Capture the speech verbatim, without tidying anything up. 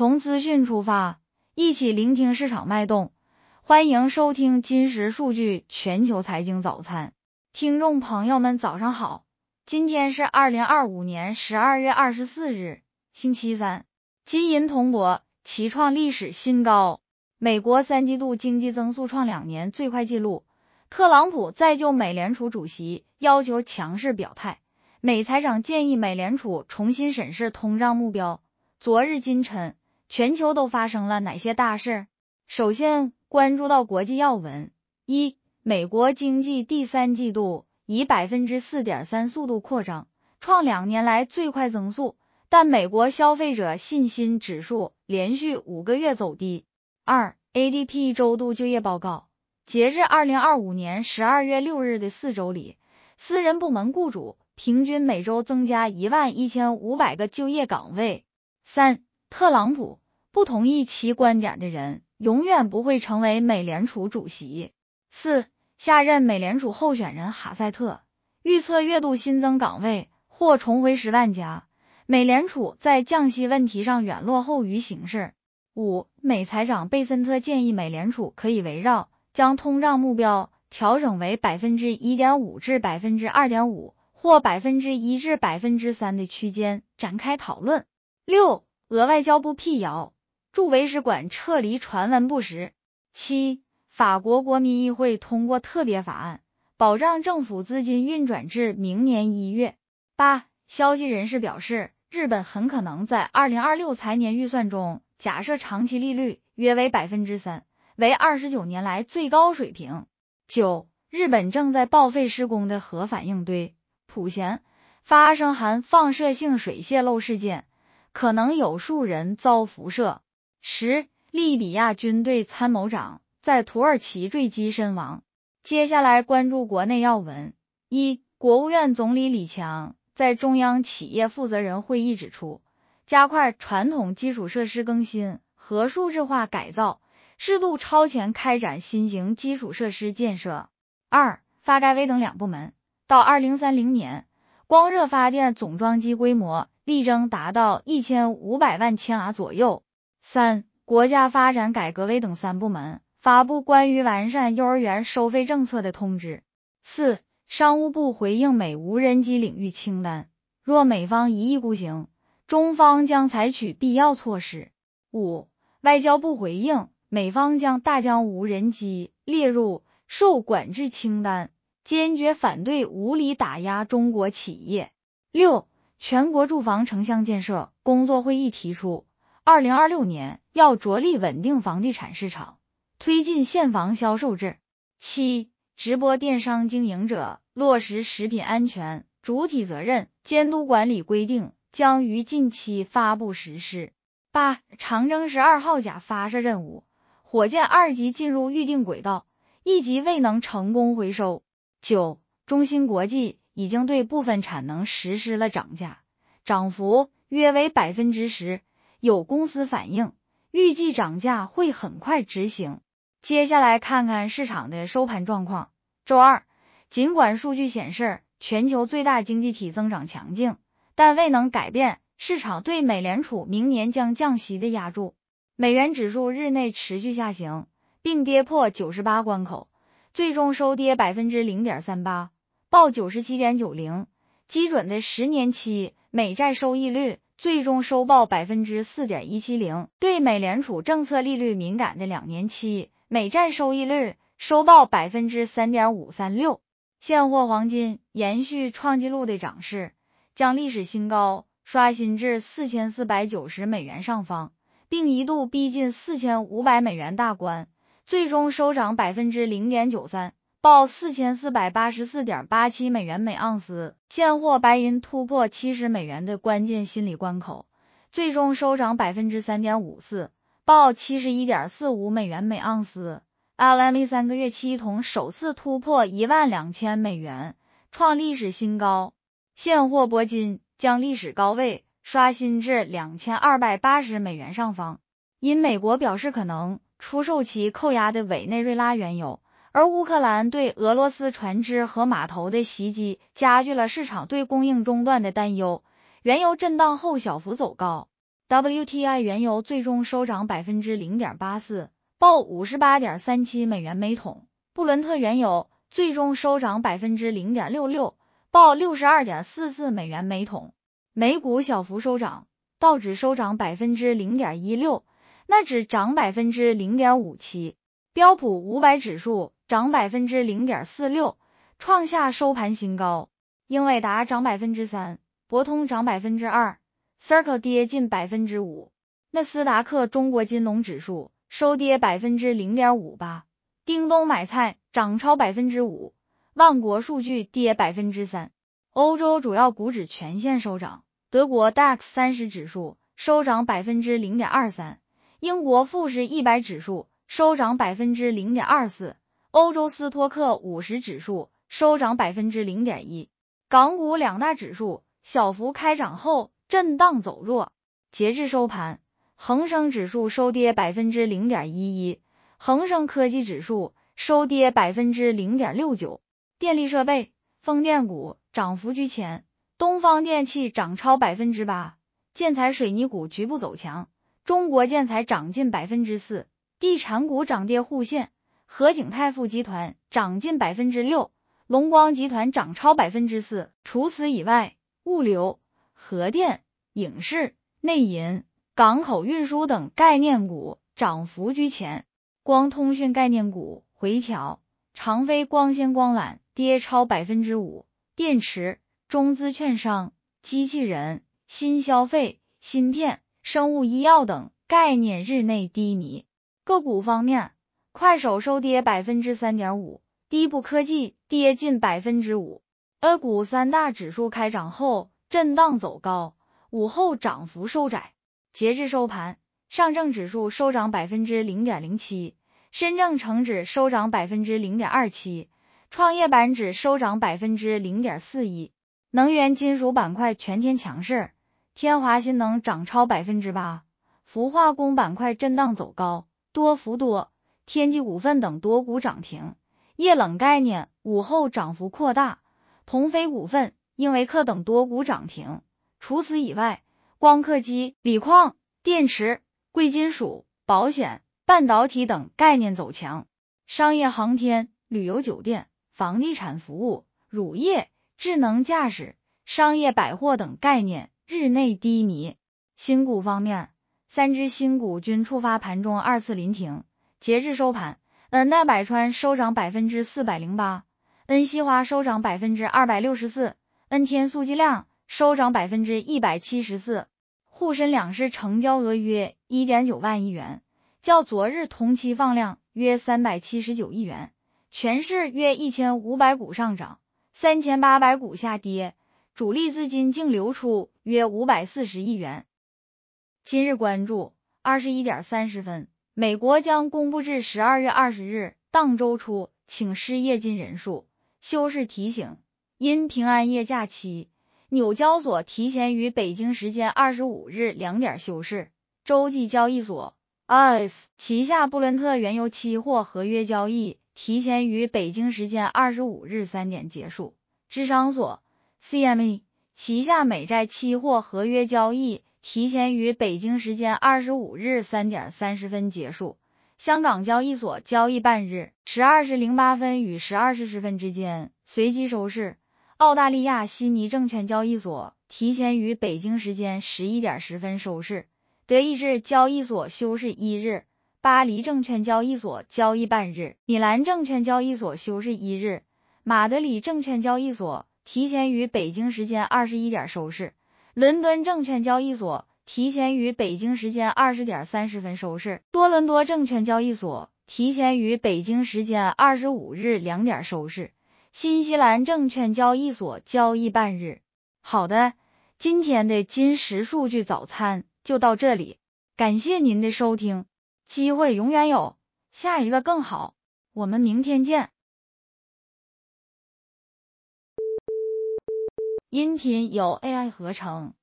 从资讯出发，一起聆听市场脉动。欢迎收听金石数据全球财经早餐。听众朋友们早上好，今天是二零二五年十二月二十四日，星期三。金银铜箔齐创历史新高。美国三季度经济增速创两年最快纪录。特朗普再就美联储主席要求强势表态，美财长建议美联储重新审视通胀目标。昨日今晨，全球都发生了哪些大事？首先关注到国际要闻。一、美国经济第三季度以 百分之四点三 速度扩张，创两年来最快增速，但美国消费者信心指数连续五个月走低。二、A D P 周度就业报告，截至二零二五年十二月六日的四周里，私人部门雇主平均每周增加一万一千五百个就业岗位。三、特朗普，不同意其观点的人永远不会成为美联储主席。四、下任美联储候选人哈塞特，预测月度新增岗位或重回十万家，美联储在降息问题上远落后于形势。五、美财长贝森特建议美联储可以围绕将通胀目标调整为 百分之一点五 至 百分之二点五 或 百分之一 至 百分之三 的区间展开讨论。六、俄外交部辟谣，驻维使馆撤离传闻不实。七、法国国民议会通过特别法案，保障政府资金运转至明年一月。八、消息人士表示，日本很可能在二零二六财年预算中假设长期利率约为 百分之三， 为二十九年来最高水平。九、日本正在报废施工的核反应堆浦贤发生含放射性水泄漏事件，可能有数人遭辐射。十、利比亚军队参谋长在土耳其坠机身亡。接下来关注国内要闻。一、国务院总理李强在中央企业负责人会议指出，加快传统基础设施更新和数字化改造，适度超前开展新型基础设施建设。二、发改委等两部门到二零三零年，光热发电总装机规模力争达到一千五百万千瓦左右。三、国家发展改革委等三部门发布关于完善幼儿园收费政策的通知。四、商务部回应美无人机领域清单，若美方一意孤行，中方将采取必要措施。五、外交部回应，美方将大疆无人机列入受管制清单，坚决反对无理打压中国企业。六、全国住房城乡建设工作会议提出，二零二六年要着力稳定房地产市场，推进现房销售制。七、直播电商经营者落实食品安全主体责任监督管理规定将于近期发布实施。八、长征十二号甲发射任务，火箭二级进入预定轨道，一级未能成功回收。九、中芯国际已经对部分产能实施了涨价，涨幅约为 百分之十， 有公司反映，预计涨价会很快执行。接下来看看市场的收盘状况。周二，尽管数据显示全球最大经济体增长强劲，但未能改变市场对美联储明年将降息的压注。美元指数日内持续下行，并跌破九十八关口，最终收跌 百分之零点三八， 报 九十七点九零。 基准的十年期美债收益率最终收报 百分之四点一七零， 对美联储政策利率敏感的两年期美债收益率收报 百分之三点五三六。 现货黄金延续创纪录的涨势，将历史新高刷新至四千四百九十美元上方，并一度逼近四千五百美元大关，最终收涨 百分之零点九三， 报 四千四百八十四点八七美元每盎司。现货白银突破七十美元的关键心理关口，最终收涨 百分之三点五四， 报 七十一点四五美元每盎司。L M E 三个月期铜首次突破一万两千美元，创历史新高。现货铂金将历史高位刷新至两千二百八十美元上方，因美国表示可能出售其扣押的委内瑞拉原油，而乌克兰对俄罗斯船只和码头的袭击加剧了市场对供应中断的担忧，原油震荡后小幅走高。 W T I 原油最终收涨 百分之零点八四， 报 五十八点三七美元每桶。布伦特原油最终收涨 百分之零点六六， 报 六十二点四四美元每桶。美股小幅收涨，道指收涨 百分之零点一六， 纳指涨 百分之零点五七， 标普五百指数涨 百分之零点四六， 创下收盘新高。英伟达涨 百分之三， 博通涨 百分之二， Circle 跌近 百分之五。 纳斯达克中国金龙指数收跌 百分之零点五八， 叮咚买菜涨超 百分之五， 万国数据跌 百分之三。 欧洲主要股指全线收涨，德国 D A X 三十指数收涨 百分之零点二三， 英国富时一百指数收涨 百分之零点二四， 欧洲斯托克五十指数收涨 百分之零点一。 港股两大指数小幅开涨后震荡走弱，截至收盘，恒生指数收跌 百分之零点一一， 恒生科技指数收跌 百分之零点六九。 电力设备、风电股涨幅居前，东方电气涨超 百分之八， 建材水泥股局部走强，中国建材涨近 百分之四， 地产股涨跌互现，和景泰富集团涨近 百分之六， 龙光集团涨超 百分之四。 除此以外，物流、核电、影视、内银、港口运输等概念股涨幅居前，光通讯概念股回调，长飞光纤光缆跌超 百分之五， 电池、中资券商、机器人、新消费、芯片、生物医药等概念日内低迷。个股方面，快手收跌 百分之三点五， 第一步科技跌近 百分之五。 A 股三大指数开涨后震荡走高，午后涨幅收窄。截至收盘，上证指数收涨 百分之零点零七， 深证成指收涨 百分之零点二七， 创业板指收涨 百分之零点四一。 能源金属板块全天强势，天华新能涨超 百分之八， 氟化工板块震荡走高，多氟多、天际股份等多股涨停。液冷概念午后涨幅扩大，同飞股份、英维克等多股涨停。除此以外，光刻机、锂矿、电池、贵金属、保险、半导体等概念走强。商业航天、旅游酒店、房地产服务、乳业、智能驾驶、商业百货等概念日内低迷。新股方面，三只新股均触发盘中二次临停。截至收盘，恩奈百川收涨 百分之四百零八， 恩锡华收涨 百分之二百六十四， 恩天速计量收涨 百分之一百七十四。沪深两市成交额约 一点九万亿元，较昨日同期放量约三百七十九亿元，全市约一千五百股上涨，三千八百股下跌，主力资金净流出约五百四十亿元。今日关注二十一点三十分，美国将公布至十二月二十日当周初请失业金人数。休市提醒，因平安夜假期，纽交所提前于北京时间二十五日两点休市。洲际交易所 I S 旗下布伦特原油期货合约交易提前于北京时间二十五日三点结束。芝商所 C M E 旗下美债期货合约交易提前于北京时间二十五日三点三十分结束。香港交易所交易半日十二时零八分与十二时十分之间随机收市。澳大利亚悉尼证券交易所提前于北京时间十一点十分收市。德意志交易所休市一日。巴黎证券交易所交易半日。米兰证券交易所休市一日。马德里证券交易所提前于北京时间二十一点收市。伦敦证券交易所提前于北京时间二十点三十分收市。多伦多证券交易所提前于北京时间二十五日两点收市。新西兰证券交易所交易半日。好的，今天的金石数据早餐就到这里，感谢您的收听，机会永远有，下一个更好，我们明天见。音频由 A I 合成。